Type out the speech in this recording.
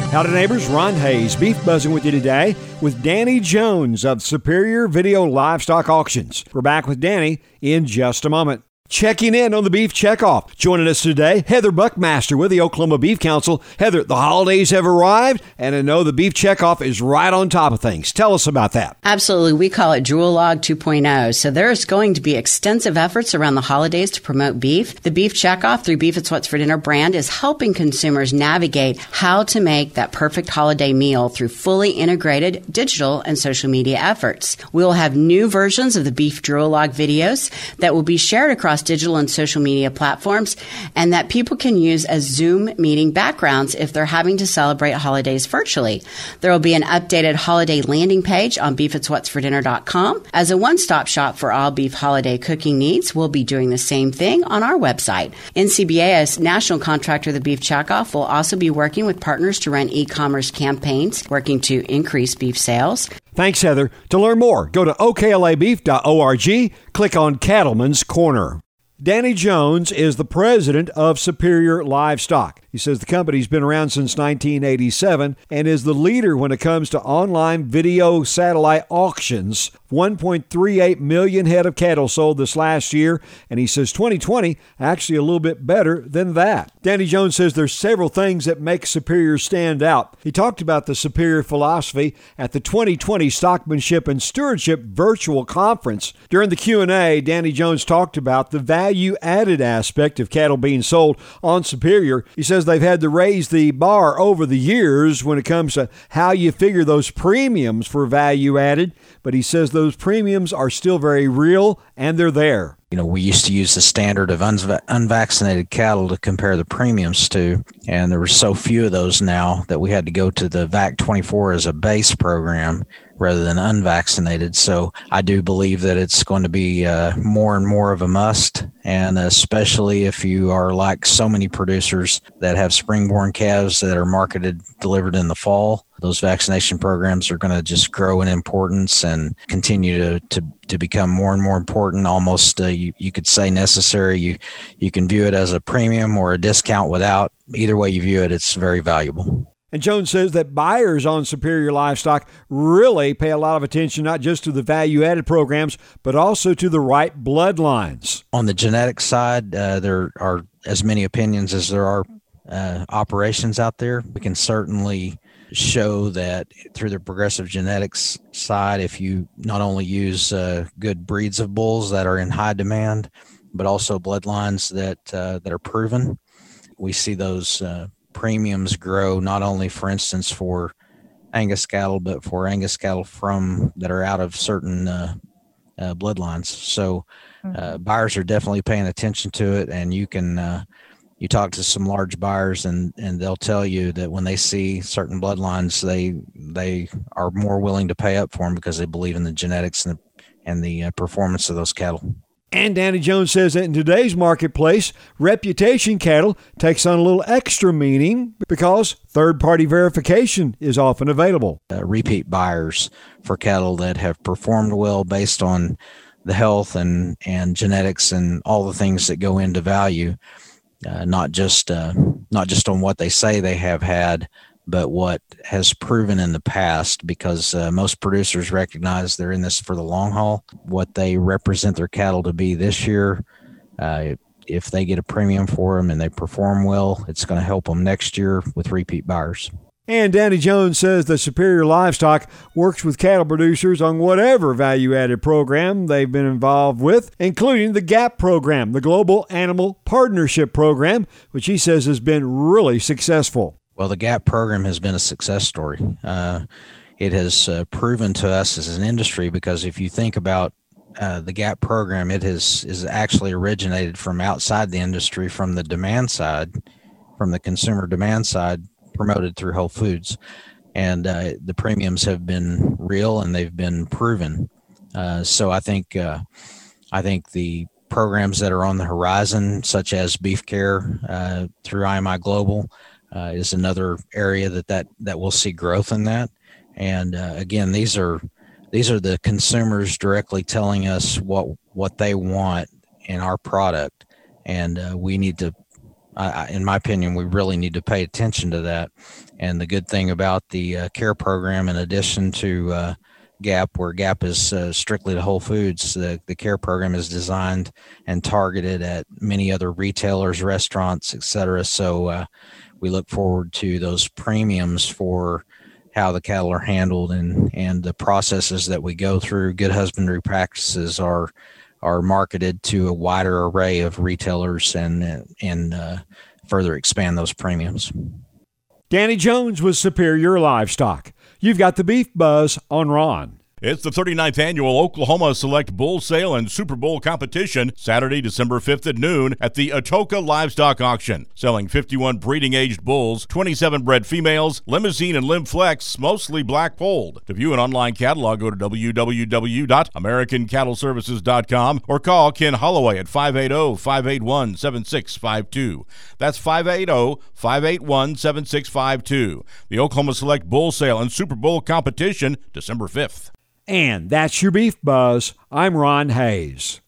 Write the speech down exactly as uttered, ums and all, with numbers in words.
Howdy neighbors, Ron Hayes, Beef Buzzing with you today with Danny Jones of Superior Video Livestock Auctions. We're back with Danny in just a moment. Checking in on the Beef Checkoff. Joining us today, Heather Buckmaster with the Oklahoma Beef Council. Heather, the holidays have arrived, and I know the Beef Checkoff is right on top of things. Tell us about that. Absolutely. We call it Jewel Log two point oh. So there's going to be extensive efforts around the holidays to promote beef. The Beef Checkoff through Beef It's What's for Dinner brand is helping consumers navigate how to make that perfect holiday meal through fully integrated digital and social media efforts. We'll have new versions of the Beef Jewel Log videos that will be shared across digital and social media platforms, and that people can use as Zoom meeting backgrounds if they're having to celebrate holidays virtually. There will be an updated holiday landing page on beef its what's for dinner dot com. As a one-stop shop for all beef holiday cooking needs, we'll be doing the same thing on our website. N C B A, as national contractor of the Beef Checkoff, will also be working with partners to run e-commerce campaigns, working to increase beef sales. Thanks, Heather. To learn more, go to O K L A beef dot org, click on Cattleman's Corner. Danny Jones is the president of Superior Livestock. He says the company's been around since nineteen eighty-seven and is the leader when it comes to online video satellite auctions. one point three eight million head of cattle sold this last year, and he says twenty twenty actually a little bit better than that. Danny Jones says there's several things that make Superior stand out. He talked about the Superior philosophy at the twenty twenty Stockmanship and Stewardship Virtual Conference. During the Q and A, Danny Jones talked about the value-added aspect of cattle being sold on Superior. He says they've had to raise the bar over the years when it comes to how you figure those premiums for value added, but he says those premiums are still very real and they're there. You know, we used to use the standard of unva- unvaccinated cattle to compare the premiums to, and there were so few of those now that we had to go to the V A C twenty-four as a base program rather than unvaccinated. So I do believe that it's going to be uh, more and more of a must, and especially if you are like so many producers that have spring-born calves that are marketed, delivered in the fall. Those vaccination programs are going to just grow in importance and continue to, to, to become more and more important, almost uh, you, you could say necessary. You, you can view it as a premium or a discount without. Either way you view it, it's very valuable. And Jones says that buyers on Superior Livestock really pay a lot of attention not just to the value-added programs, but also to the right bloodlines. On the genetic side, uh, there are as many opinions as there are uh, operations out there. We can certainly show that through the progressive genetics side, if you not only use uh, good breeds of bulls that are in high demand, but also bloodlines that uh, that are proven, we see those uh, premiums grow, not only, for instance, for Angus cattle, but for Angus cattle from that are out of certain uh, uh, bloodlines. So uh, buyers are definitely paying attention to it, and you can uh, you talk to some large buyers, and, and they'll tell you that when they see certain bloodlines, they they are more willing to pay up for them because they believe in the genetics and the, and the uh, performance of those cattle. And Danny Jones says that in today's marketplace, reputation cattle takes on a little extra meaning because third-party verification is often available. Uh, repeat buyers for cattle that have performed well based on the health and, and genetics and all the things that go into value, uh, not just uh, not just on what they say they have had, but what has proven in the past, because uh, most producers recognize they're in this for the long haul. What they represent their cattle to be this year, uh, if they get a premium for them and they perform well, it's going to help them next year with repeat buyers. And Danny Jones says that Superior Livestock works with cattle producers on whatever value-added program they've been involved with, including the GAP program, the Global Animal Partnership Program, which he says has been really successful. Well, the GAP program has been a success story. Uh, it has uh, proven to us as an industry, because if you think about uh, the GAP program, it has is actually originated from outside the industry, from the demand side, from the consumer demand side, promoted through Whole Foods. And uh, the premiums have been real and they've been proven. Uh, so I think uh, I think the programs that are on the horizon, such as Beef Care uh, through I M I Global, Uh, is another area that, that, that we'll see growth in that. And uh, again, these are these are the consumers directly telling us what what they want in our product, and uh, we need to I, in my opinion, we really need to pay attention to that. And the good thing about the uh, CARE program, in addition to uh, GAP, where GAP is uh, strictly to Whole Foods, the, the CARE program is designed and targeted at many other retailers, restaurants, et cetera. So uh, we look forward to those premiums for how the cattle are handled and, and the processes that we go through. Good husbandry practices are are marketed to a wider array of retailers and and uh, further expand those premiums. Danny Jones with Superior Livestock. You've got the Beef Buzz on Ron. It's the thirty-ninth Annual Oklahoma Select Bull Sale and Super Bowl Competition, Saturday, December fifth at noon at the Atoka Livestock Auction. Selling fifty-one breeding-aged bulls, twenty-seven bred females, Limousine and Lim Flex, mostly black polled. To view an online catalog, go to w w w dot american cattle services dot com or call Ken Holloway at five eight zero, five eight one, seven six five two. That's five eight zero, five eight one, seven six five two. The Oklahoma Select Bull Sale and Super Bowl Competition, December fifth. And that's your Beef Buzz. I'm Ron Hayes.